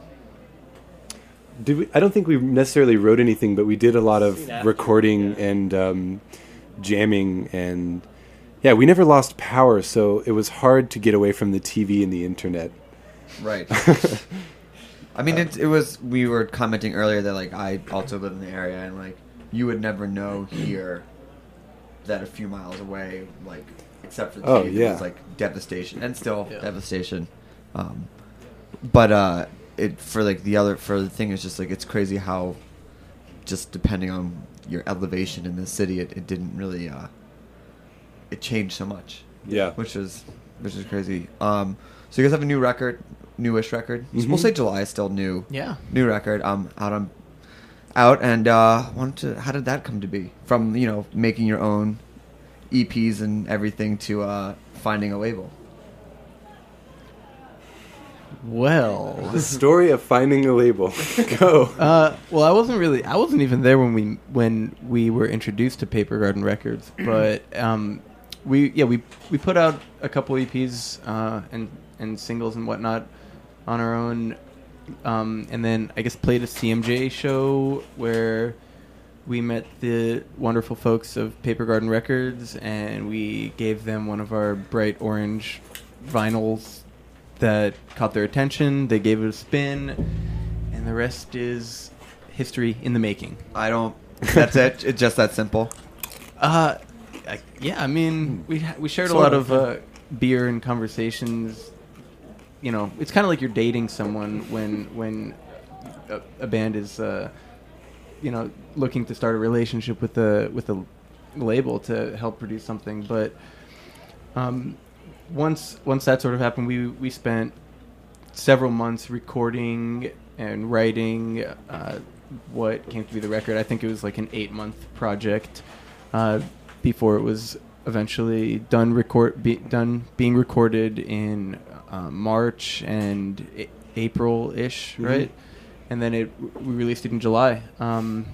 Did we? I don't think we necessarily wrote anything, but we did a lot of Soon after, recording yeah. and um, jamming, and yeah, we never lost power, so it was hard to get away from the T V and the internet. Right. I mean, it, it was. We were commenting earlier that like I also live in the area, and like you would never know here that a few miles away, like except for the Oh, T V, yeah. it was like devastation and still Yeah. devastation. Um, but uh, it for like the other for the thing is just like it's crazy how just depending on your elevation in the city, it, it didn't really uh, it changed so much. Yeah. which is which is crazy. Um, so you guys have a new record, newish record. Mhm. We'll say July is still new. Yeah. New record. Um, out on out and uh, wanted to. How did that come to be? From you know making your own E Ps and everything to uh, finding a label. Well, The story of finding a label. Go. Uh, well, I wasn't really. I wasn't even there when we when we were introduced to Paper Garden Records. But um, we yeah we we put out a couple E Ps uh, and and singles and whatnot on our own, um, and then I guess played a C M J show where we met the wonderful folks of Paper Garden Records, and we gave them one of our bright orange vinyls that caught their attention. They gave it a spin, and the rest is history in the making. I don't. That's it. It's just that simple. Uh, I, yeah, I mean, we ha- we shared a Sort lot of, of uh, beer and conversations. You know, it's kind of like you're dating someone when when a, a band is, uh, you know, looking to start a relationship with a with a label to help produce something. But um, once once that sort of happened, we we spent several months recording and writing uh, what came to be the record. I think it was like an eight month project uh, before it was eventually done record be, done being recorded in uh, March and a- April ish, Mhm. right? And then it we released it in July, um,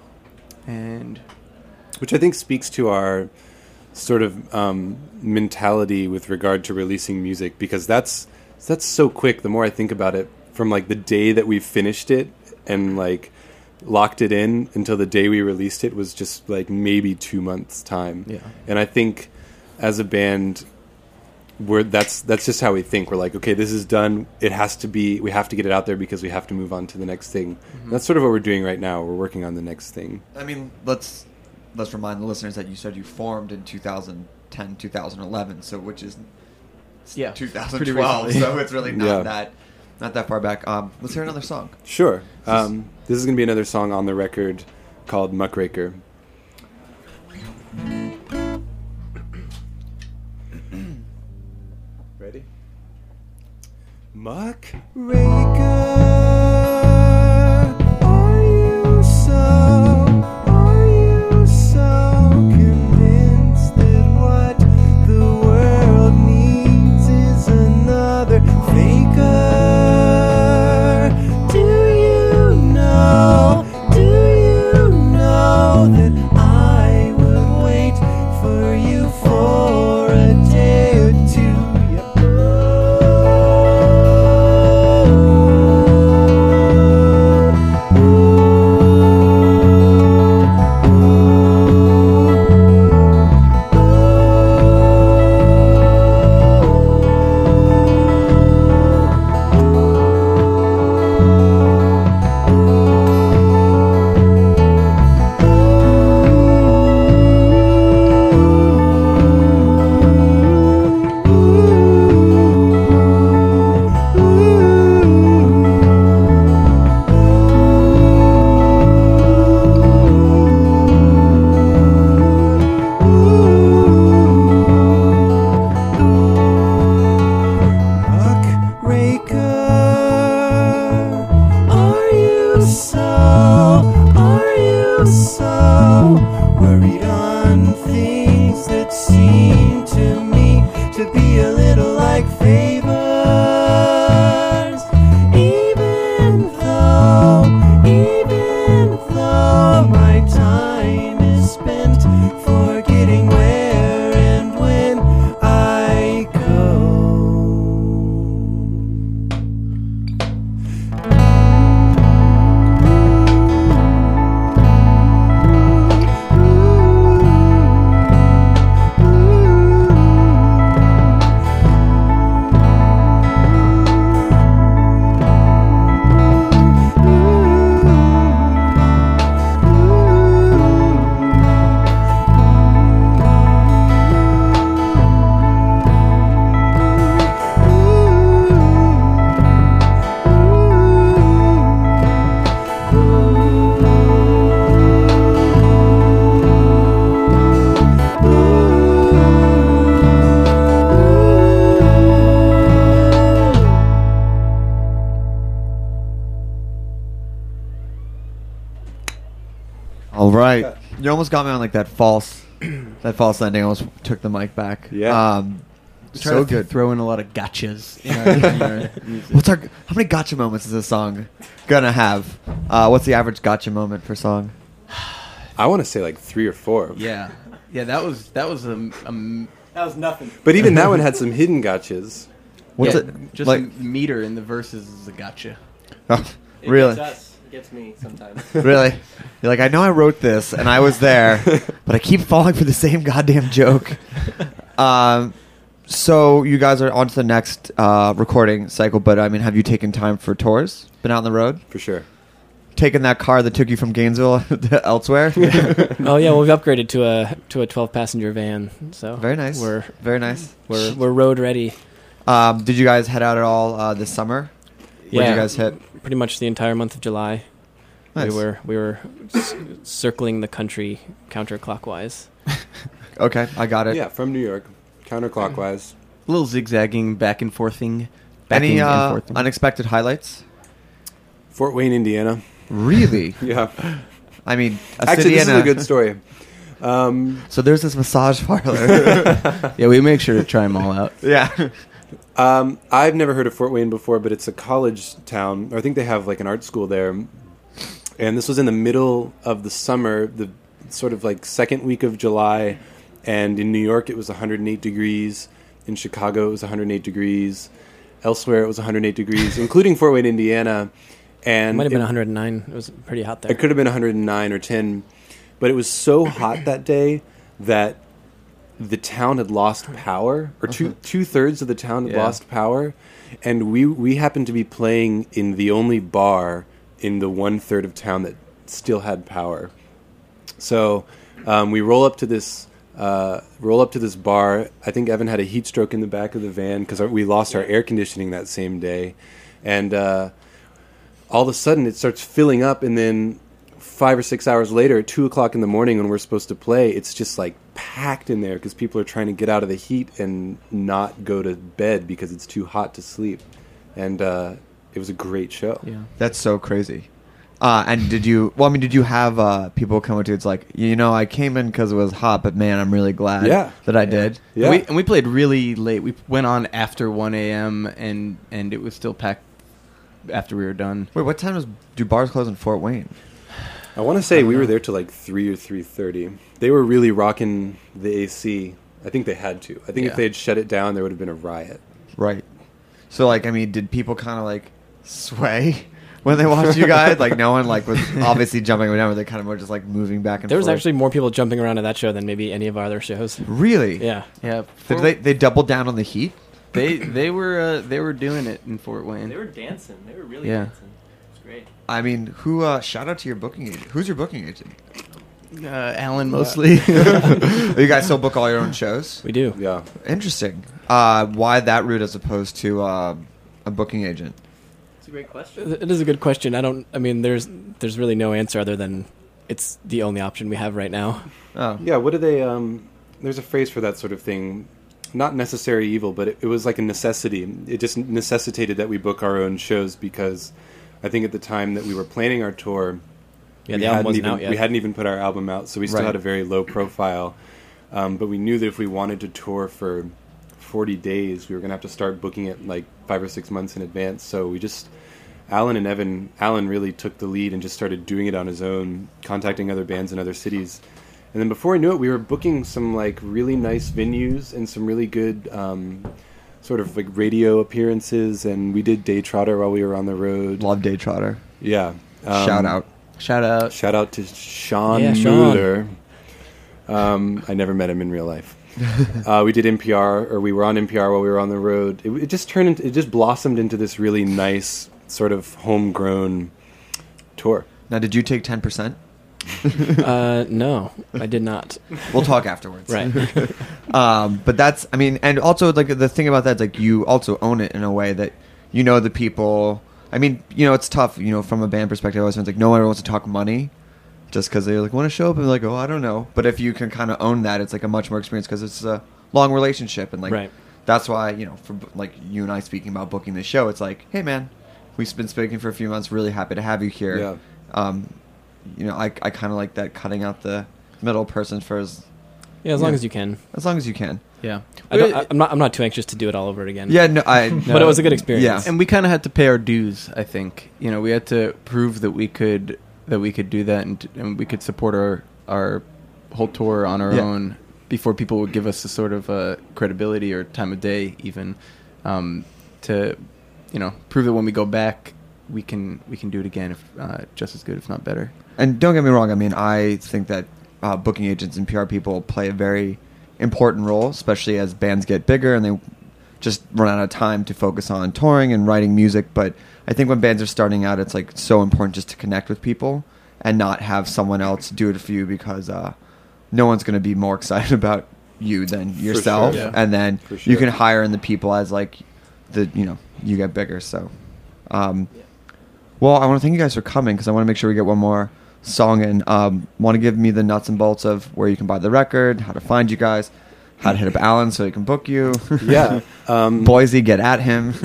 and Which I think speaks to our sort of um, mentality with regard to releasing music, because that's that's so quick. The more I think about it, from like the day that we finished it and like locked it in until the day we released it was just like maybe two months time. yeah. And I think as a band, we're that's that's just how we think. We're like, okay, this is done. It has to be. We have to get it out there because we have to move on to the next thing. Mm-hmm. That's sort of what we're doing right now. We're working on the next thing. I mean, let's let's remind the listeners that you said you formed in two thousand ten, two thousand eleven, so which is Yeah, two thousand pretty twelve. recently. So it's really not Yeah. that not that far back. Um, let's hear another song. Sure. Um, this is going to be another song on the record called Muckraker. Ready? Muck? Are you so, are you so convinced that what the world needs is another faker? Do you worried on things that seem to me to be a little like favors. Even though, even though my time is spent forgetting where and when I go. All right, you almost got me on like that false, that false ending. I almost took the mic back. Yeah. Um, Try so to good. throw in a lot of gotchas. In our, in our music. What's our? How many gotcha moments is this song gonna have? Uh, what's the average gotcha moment per song? I want to say like three or four. Yeah, yeah. That was that was a, a That was nothing. But even that one had some hidden gotchas. What's yeah, it just like? a meter in the verses is a gotcha. Oh, It really? gets us. It gets me sometimes. Really? You're like, I know I wrote this and I was there, but I keep falling for the same goddamn joke. Um, so you guys are on to the next uh, recording cycle, but I mean, have you taken time for tours? Been out on the road? For sure. Taken that car that took you from Gainesville to elsewhere? Oh yeah, well, we've upgraded to a to a twelve passenger van. So Very nice. We're Very nice. we're we're road ready. Um, did you guys head out at all uh, this summer? Where'd Yeah. you guys hit? Pretty much the entire month of July. Nice. We were we were c- circling the country counterclockwise. Okay, I got it. Yeah, from New York, counterclockwise. A little zigzagging, back and forthing. Backing Any and uh, forthing. unexpected highlights? Fort Wayne, Indiana. Really? Yeah. I mean, a Actually, city this is and a good story. Um, So there's this massage parlor. Yeah, we make sure to try them all out. Yeah. Um, I've never heard of Fort Wayne before, but it's a college town. I think they have like an art school there. And this was in the middle of the summer, the sort of like second week of July. And in New York, it was one hundred eight degrees. In Chicago, it was one hundred eight degrees. Elsewhere, it was one hundred eight degrees, including Fort Wayne, Indiana. It And might have been it- one hundred nine. It was pretty hot there. It could have been one hundred nine or ten, but it was so hot that day that the town had lost power, or two two thirds of the town had Yeah. lost power, and we we happened to be playing in the only bar in the one third of town that still had power. So um, we roll up to this. Uh, roll up to this bar. I think Evan had a heat stroke in the back of the van because we lost our air conditioning that same day, and uh, all of a sudden it starts filling up, and then five or six hours later, at two o'clock in the morning when we're supposed to play, it's just like packed in there because people are trying to get out of the heat and not go to bed because it's too hot to sleep, and uh, it was a great show. Yeah. That's so crazy. Uh, and did you? Well, I mean, did you have uh, people come up to you? It's like, you know, I came in because it was hot, but man, I'm really glad Yeah. that I did. Yeah. We, and we played really late. We went on after one a.m. and and it was still packed after we were done. Wait, what time does do bars close in Fort Wayne? I want to say we were there till like three or three thirty. They were really rocking the A C. I think they had to. I think Yeah. if they had shut it down, there would have been a riot. Right. So, like, I mean, did people kind of like sway when they watched you guys? Like, no one like was obviously jumping around, but they kind of were just like moving back and There was forth. actually more people jumping around at that show than maybe any of our other shows. Really? Yeah. Yeah. Did they they doubled down on the heat? They they were uh, they were doing it in Fort Wayne. They were dancing. They were really Yeah. dancing. It was great. I mean, who? Uh, shout out to your booking agent. Who's your booking agent? Uh, Alan mostly. You guys still book all your own shows? We do. Yeah. Interesting. Uh, why that route as opposed to uh, a booking agent? It's a great question. It is a good question. I don't. I mean, there's there's really no answer other than it's the only option we have right now. Oh, Yeah, what do they, um, there's a phrase for that sort of thing. Not necessary evil, but it, it was like a necessity. It just necessitated that we book our own shows because I think at the time that we were planning our tour, Yeah, we the album hadn't wasn't even, out yet. We hadn't even put our album out, so we still Right. had a very low profile. Um, but we knew that if we wanted to tour for forty days, we were going to have to start booking it like five or six months in advance. So we just, Alan and Evan, Alan really took the lead and just started doing it on his own, contacting other bands in other cities. And then before I knew it, we were booking some like really nice venues and some really good um, sort of like radio appearances. And we did Day Trotter while we were on the road. Love Day Trotter. Yeah. Um, Shout out. Shout out. Shout out to Sean Yeah, Sean. Mueller. Um, I never met him in real life. uh, we did N P R, or we were on N P R while we were on the road. It, it just turned into, it just blossomed into this really nice sort of homegrown tour. Now, did you take ten percent? uh, no, I did not. We'll talk afterwards. Right. um, but that's, I mean, and also like the thing about that is like you also own it in a way that you know the people. I mean, you know, it's tough, you know, from a band perspective. I always it's like no one wants to talk money just because they like want to show up and like, oh, I don't know. But if you can kind of own that, it's like a much more experience because it's a long relationship and like Right. that's why, you know, for like you and I speaking about booking this show, it's like, hey man, we've been speaking for a few months. Really happy to have you here. Yeah. Um, you know, I I kind of like that cutting out the middle person for as Yeah, as long as you can. as long as you can. Yeah, I don't, I, I'm not. I'm not too anxious to do it all over again. Yeah, no, I. but it was a good experience. Yeah. And we kind of had to pay our dues. I think you know we had to prove that we could that we could do that and, and we could support our our whole tour on our Yeah. own before people would give us a sort of uh, credibility or time of day even um, to you know prove that when we go back we can we can do it again if uh, just as good if not better. And don't get me wrong. I mean, I think that uh, booking agents and P R people play a very important role, especially as bands get bigger and they just run out of time to focus on touring and writing music. But I think when bands are starting out, it's like so important just to connect with people and not have someone else do it for you because uh, no one's going to be more excited about you than yourself. sure, yeah. And then For sure. you can hire in the people as like the you know you get bigger. So, um, well, I want to thank you guys for coming because I want to make sure we get one more song and um, want to give me the nuts and bolts of where you can buy the record, how to find you guys, how to hit up Alan so he can book you. Yeah. Um, Boise, get at him.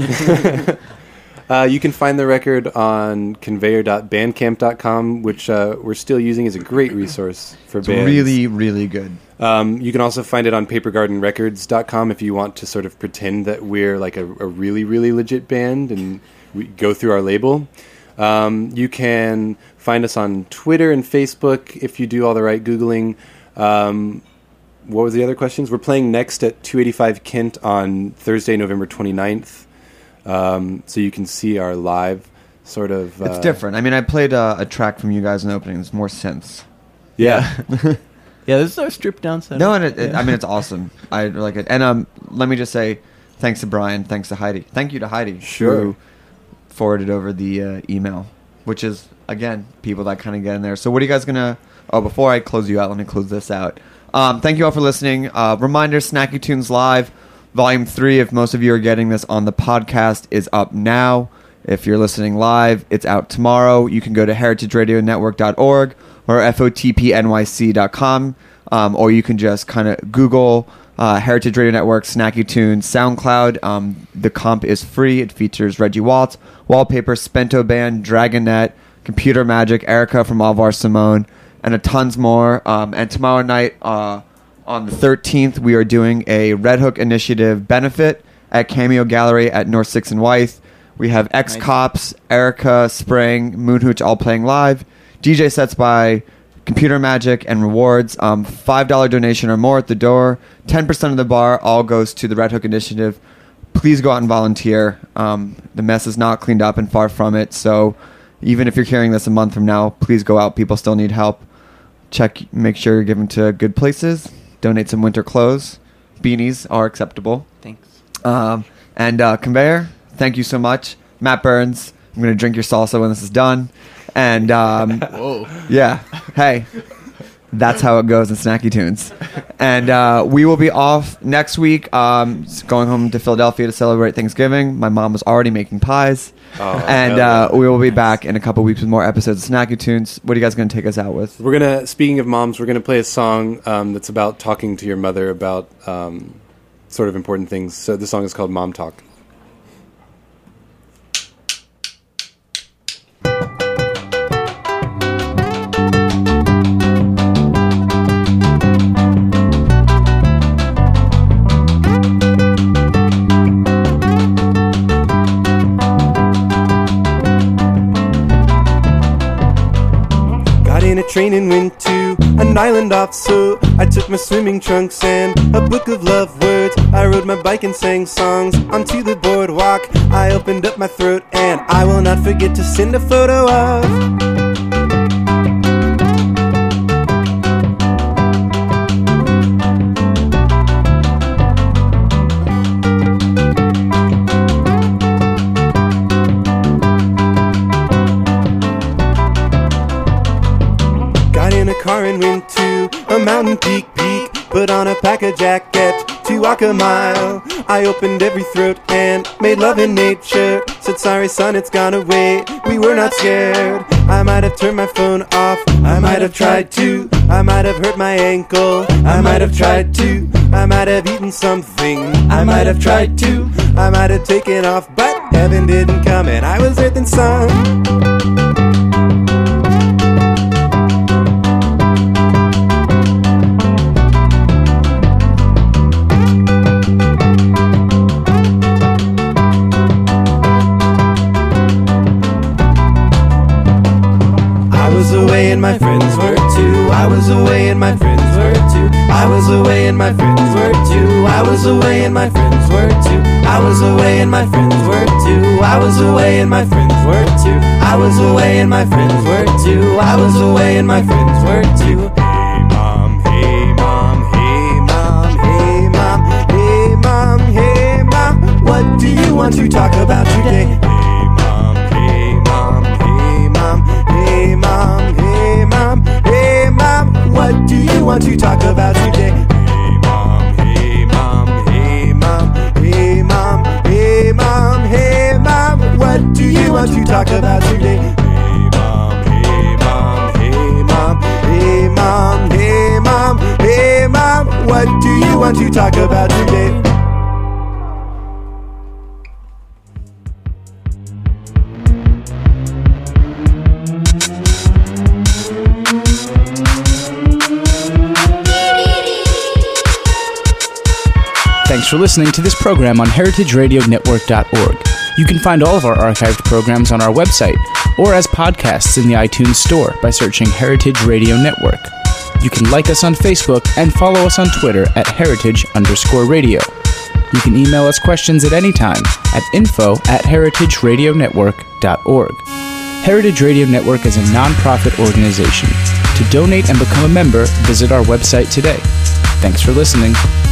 uh, you can find the record on conveyor dot bandcamp dot com, which uh, we're still using as a great resource for It's bands. really, really good. Um, you can also find it on paper garden records dot com if you want to sort of pretend that we're like a, a really, really legit band and we go through our label. Um, you can find us on Twitter and Facebook if you do all the right Googling. Um, what were the other questions? We're playing next at two eighty-five Kent on Thursday, November twenty-ninth. Um, so you can see our live sort of... It's uh, different. I mean, I played uh, a track from you guys in the opening. It's more synths. Yeah. Yeah, this is our stripped down set. No, and it, it, I mean, it's awesome. I like it. And um, let me just say thanks to Brian, thanks to Heidi. Thank you to Heidi. Sure. Who forwarded over the uh, email, which is, again, people that kind of get in there. So what are you guys going to... Oh, before I close you out, let me close this out. Um, thank you all for listening. Uh, reminder, Snacky Tunes Live, Volume three, if most of you are getting this on the podcast, is up now. If you're listening live, it's out tomorrow. You can go to heritage radio network dot org or F O T P N Y C dot com, um, or you can just kind of Google uh, Heritage Radio Network, Snacky Tunes, SoundCloud. Um, the comp is free. It features Reggie Watts, Wallpaper, Spento Band, Dragonet, Computer Magic, Erica from Alvar Simone, and a tons more. Um, and tomorrow night, uh, on the thirteenth, we are doing a Red Hook Initiative benefit at Cameo Gallery at North sixth and Wythe. We have Ex-Cops, Erica, Spring, Moonhooch all playing live. D J sets by Computer Magic and rewards. Um, five dollars donation or more at the door. ten percent of the bar all goes to the Red Hook Initiative. Please go out and volunteer. Um, the mess is not cleaned up and far from it. So even if you're hearing this a month from now, please go out. People still need help. Check, make sure you're given to good places. Donate some winter clothes. Beanies are acceptable. Thanks. Um, and uh, Conveyor, thank you so much. Matt Burns, I'm going to drink your salsa when this is done. And um, Whoa. yeah, hey, that's how it goes in Snacky Tunes. And uh, we will be off next week, um, going home to Philadelphia to celebrate Thanksgiving. My mom was already making pies. Oh, and hell uh, we will be back in a couple weeks with more episodes of Snacky Tunes. What are you guys going to take us out with? We're gonna. Speaking of moms, we're gonna play a song um, that's about talking to your mother about um, sort of important things. So the song is called "Mom Talk." in a train and went to an island off, so I took my swimming trunks and a book of love words. I rode my bike and sang songs onto the boardwalk. I opened up my throat and I will not forget to send a photo of. Car and went to a mountain peak peak, put on a packer jacket to walk a mile. I opened every throat and made love in nature. Said sorry son, it's gone away, we were not scared. I might have turned my phone off, I might have tried to, I might have hurt my ankle, I might have tried to, I might have eaten something, I might have tried to, I might have taken off, but heaven didn't come and I was earth and sun. And my friends were too. I was away and my friends were too. I was away and my friends were too. I was away and my friends were too. I was away and my friends were too. I was away and my friends were too. I was away and my friends were too. I was away and my friends were too. Hey mom, hey mom, hey mom, hey mom, hey mom, hey mom. What do you want to talk about today? Hey mom, hey mom, hey mom, hey mom, hey mom, hey mom. What do you want to talk about today? Hey mom, hey mom, hey mom, hey mom, hey mom, hey mom. What do you want to talk about today? Hey mom, hey mom, hey mom, hey mom, hey mom, hey mom. What do you want to talk about today? Thanks for listening to this program on heritage radio network dot org. You can find all of our archived programs on our website or as podcasts in the iTunes Store by searching Heritage Radio Network. You can like us on Facebook and follow us on Twitter at heritage underscore radio. You can email us questions at any time at info at heritage radio network dot org. Heritage Radio Network is a non-profit organization. To donate and become a member, visit our website today. Thanks for listening.